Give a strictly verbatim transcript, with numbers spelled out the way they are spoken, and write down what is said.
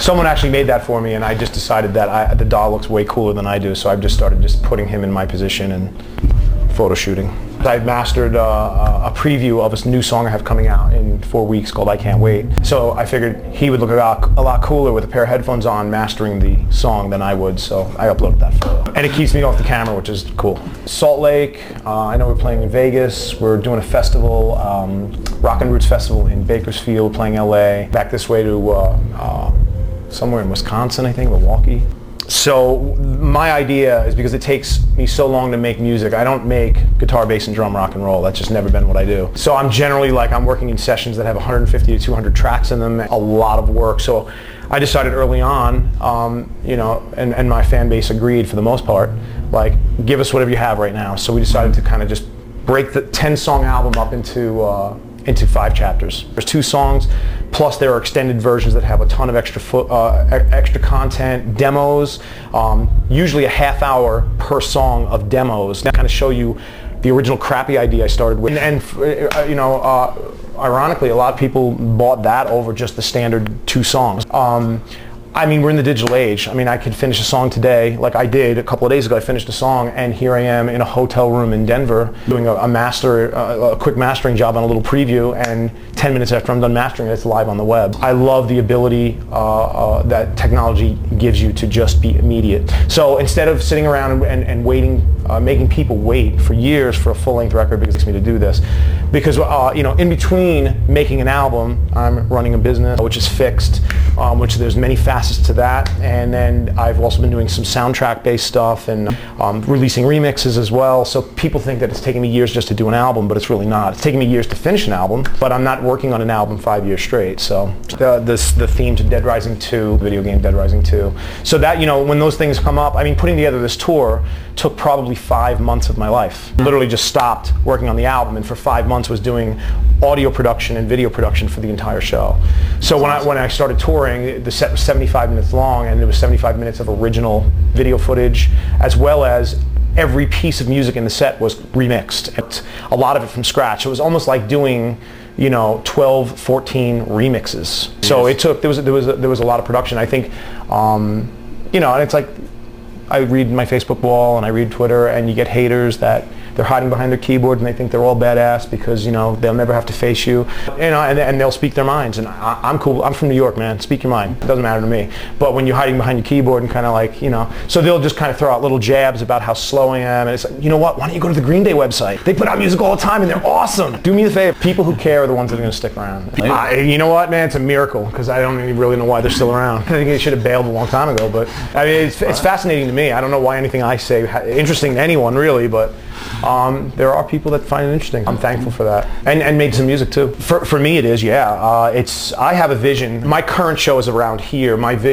someone actually made that for me, and I just decided that I, the doll looks way cooler than I do, so I've just started just putting him in my position and photo shooting. I mastered uh, a preview of a new song I have coming out in four weeks called I Can't Wait. So I figured he would look a lot, a lot cooler with a pair of headphones on mastering the song than I would, so I uploaded that photo. And it keeps me off the camera, which is cool. Salt Lake, uh, I know we're playing in Vegas. We're doing a festival, um, Rockin' Roots Festival in Bakersfield, playing L A. Back this way to uh, uh, somewhere in Wisconsin, I think, Milwaukee. So my idea is, because it takes me so long to make music, I don't make guitar, bass, and drum rock and roll. That's just never been what I do. So I'm generally like, I'm working in sessions that have one hundred fifty to two hundred tracks in them, a lot of work. So I decided early on, um, you know, and, and my fan base agreed for the most part, like, give us whatever you have right now. So we decided to kind of just break the ten song album up into uh, into five chapters. There's two songs, plus there are extended versions that have a ton of extra fo uh, extra content, demos, um, usually a half hour per song of demos that kind of show you the original crappy idea I started with. And, and uh, you know, uh, ironically, a lot of people bought that over just the standard two songs. Um, I mean, we're in the digital age. I mean, I could finish a song today, like I did a couple of days ago. I finished a song, and here I am in a hotel room in Denver doing a, a master, uh, a quick mastering job on a little preview, and ten minutes after I'm done mastering it, it's live on the web. I love the ability uh, uh, that technology gives you to just be immediate. So instead of sitting around and, and, and waiting, uh, making people wait for years for a full-length record, because it takes me to do this, because uh, you know, in between making an album, I'm running a business which is fixed, um, which there's many facets to that, and then I've also been doing some soundtrack-based stuff and um, releasing remixes as well. So people think that it's taking me years just to do an album, but it's really not. It's taking me years to finish an album, but I'm not working on an album five years straight. So the, this, the theme to Dead Rising two, video game Dead Rising two. So that, you know, when those things come up, I mean, putting together this tour took probably five months of my life. Literally just stopped working on the album, and for five months was doing audio production and video production for the entire show. So when I, when I started touring, the set was seventy-five minutes long, and there was seventy-five minutes of original video footage, as well as every piece of music in the set was remixed, and a lot of it from scratch. It was almost like doing, you know, twelve, fourteen remixes. Yes. So it took, there was, there was, a, there was a lot of production. I think, um, you know, and it's like, I read my Facebook wall and I read Twitter, and you get haters that they're hiding behind their keyboard and they think they're all badass because, you know, they'll never have to face you, you know, and, and they'll speak their minds. And I, I'm cool. I'm from New York, man. Speak your mind. It doesn't matter to me. But when you're hiding behind your keyboard and kind of like, you know, so they'll just kind of throw out little jabs about how slow I am. And it's like, you know what? Why don't you go to the Green Day website? They put out music all the time and they're awesome. Do me a favor. People who care are the ones that are going to stick around. Uh, you know what, man? It's a miracle, because I don't really know why they're still around. I think they should have bailed a long time ago. But I mean, it's, it's fascinating to me. I don't know why anything I say is interesting to anyone, really, but um, there are people that find it interesting. I'm thankful for that, and and made some music too. For for me, it is, yeah. Uh, it's I have a vision. My current show is around here. My vision.